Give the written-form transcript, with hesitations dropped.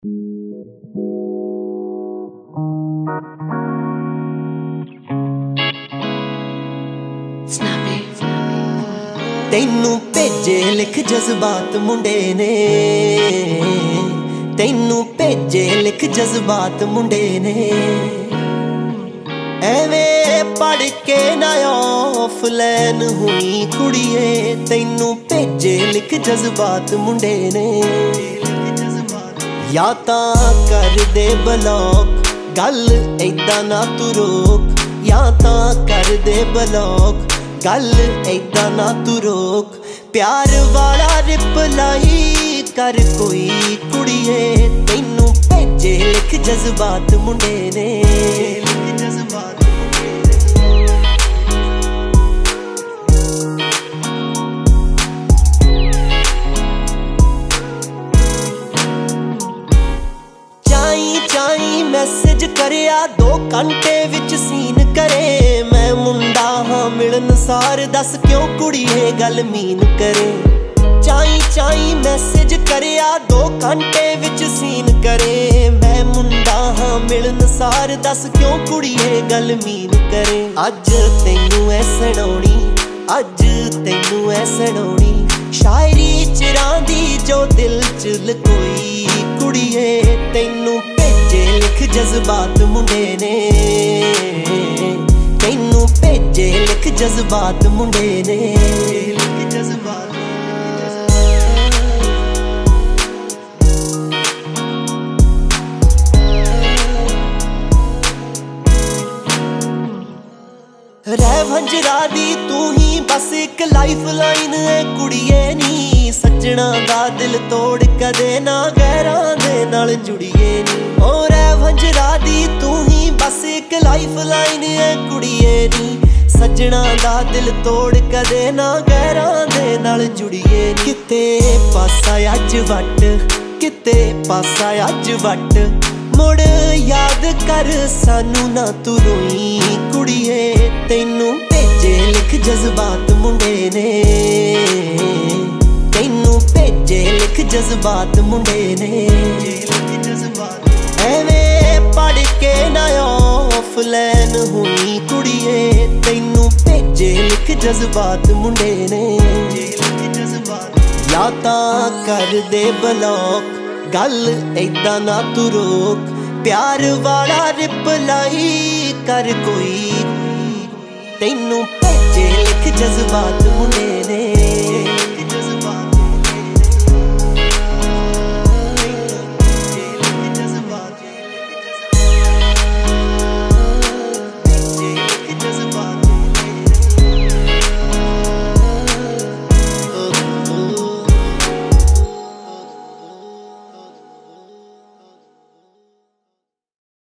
तैनू भेजे लिख जज्बात मुंडे ने, तैनू भेजे लिख जज्बात मुंडे ने। एवें पढ़ के ना ऑफलाइन हुई कुड़िए, तैनू भेजे लिख जज्बात मुंडे ने। या तां कर दे ब्लॉक गल ऐदां ना तू रोक, या तां कर दे ब्लॉक गल ऐदां ना तू रोक। प्यार वाला रिप्लाई कर कोई कुड़िए, तैनू भेजे लिख जज्बात मुंडे ने। चाई मैसेज करया 2 घंटे विच सीन करे। मैं मुंडा हाँ मिलन सार दस क्यों कुड़िए गल मीन करे। चाई मैसेज करया 2 घंटे विच सीन करे। मैं मुंडा हाँ मिलन सार दस क्यों कुड़िए गल मीन करे। अज तैनू ऐ सुनाउणी, अज तैनू ऐ सुनाउणी शायरी चिरां दी जो दिल च लकोई कुड़िए। तैनू भेजे लिख जज्बात मुंडे ने, तैनू भेजे लिख जज्बात मुंडे ने। रह वंजरा दी तू ही बस एक लाइफ लाइन है कुड़िए नी। सजना दा दिल तोड़ कदे ना गैरां दे नाल जुड़िए नी। ओ रह वंजरा दी तू ही बस एक लाइफ लाइन है कुड़िए नी। सजना दा दिल तोड़ कदे ना गैरां दे नाल जुड़िए नी। किते पासा अज वट, किते पासा अज वट मुड़ याद कर सानू ना तू रोई कुड़िए। तैनू भेजे लिख जज्बात मुंडे ने, तैनू भेजे लिख जज्बात मुंडे ने। एवें पढ़ के ना ऑफलाइन हुई कुड़िए, तैनू भेजे लिख जज्बात मुंडे ने। या तां कर दे ब्लॉक गल ऐदां ना तू रोक। प्यार वाला रिप्लाई कर कोई, तैनू भेजे लिख जज्बात मुंडे ने।